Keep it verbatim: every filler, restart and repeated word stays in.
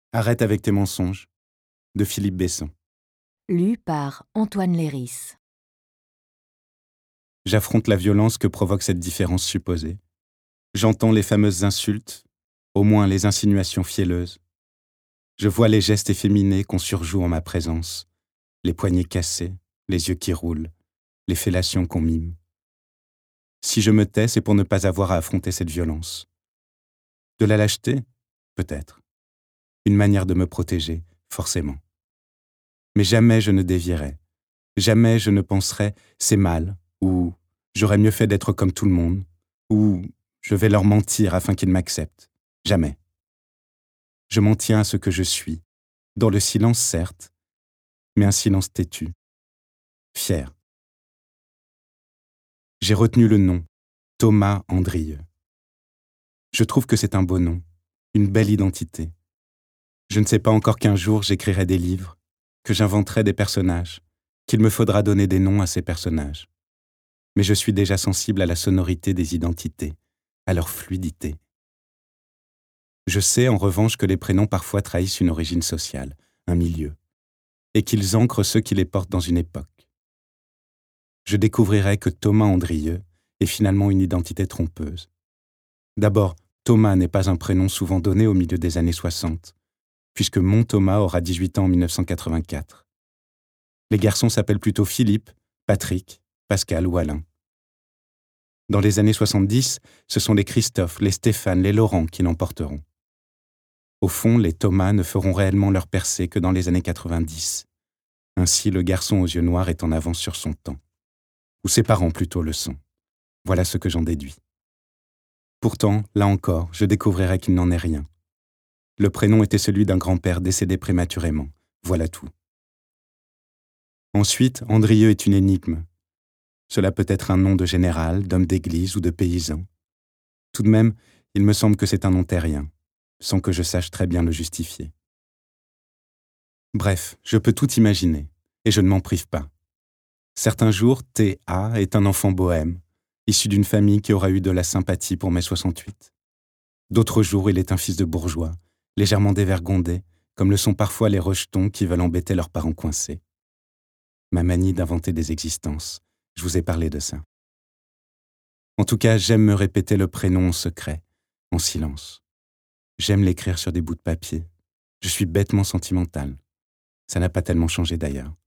Arrête avec tes mensonges, de Philippe Besson. Lu par Antoine Léris. J'affronte la violence que provoque cette différence supposée. J'entends les fameuses insultes, au moins les insinuations fielleuses. Je vois les gestes efféminés qu'on surjoue en ma présence, les poignets cassés, les yeux qui roulent, les fellations qu'on mime. Si je me tais, c'est pour ne pas avoir à affronter cette violence. De la lâcheté? Peut-être. Une manière de me protéger, forcément. Mais jamais je ne dévierai. Jamais je ne penserai « c'est mal » ou « j'aurais mieux fait d'être comme tout le monde » ou « je vais leur mentir afin qu'ils m'acceptent ». Jamais. Je m'en tiens à ce que je suis, dans le silence certes, mais un silence têtu, fier. J'ai retenu le nom, Thomas Andrieux. Je trouve que c'est un beau nom, une belle identité. Je ne sais pas encore qu'un jour j'écrirai des livres, que j'inventerai des personnages, qu'il me faudra donner des noms à ces personnages. Mais je suis déjà sensible à la sonorité des identités, à leur fluidité. Je sais en revanche que les prénoms parfois trahissent une origine sociale, un milieu, et qu'ils ancrent ceux qui les portent dans une époque. Je découvrirai que Thomas Andrieux est finalement une identité trompeuse. D'abord, Thomas n'est pas un prénom souvent donné au milieu des années soixante, puisque mon Thomas aura dix-huit ans en mille neuf cent quatre-vingt-quatre. Les garçons s'appellent plutôt Philippe, Patrick, Pascal ou Alain. Dans les années soixante-dix, ce sont les Christophe, les Stéphane, les Laurent qui l'emporteront. Au fond, les Thomas ne feront réellement leur percée que dans les années quatre-vingt-dix. Ainsi, le garçon aux yeux noirs est en avance sur son temps. Ou ses parents plutôt le sont. Voilà ce que j'en déduis. Pourtant, là encore, je découvrirai qu'il n'en est rien. Le prénom était celui d'un grand-père décédé prématurément. Voilà tout. Ensuite, Andrieux est une énigme. Cela peut être un nom de général, d'homme d'église ou de paysan. Tout de même, il me semble que c'est un nom terrien, sans que je sache très bien le justifier. Bref, je peux tout imaginer, et je ne m'en prive pas. Certains jours, T A est un enfant bohème, issu d'une famille qui aura eu de la sympathie pour mai soixante-huit. D'autres jours, il est un fils de bourgeois, légèrement dévergondé, comme le sont parfois les rejetons qui veulent embêter leurs parents coincés. Ma manie d'inventer des existences, je vous ai parlé de ça. En tout cas, j'aime me répéter le prénom en secret, en silence. J'aime l'écrire sur des bouts de papier. Je suis bêtement sentimental. Ça n'a pas tellement changé d'ailleurs.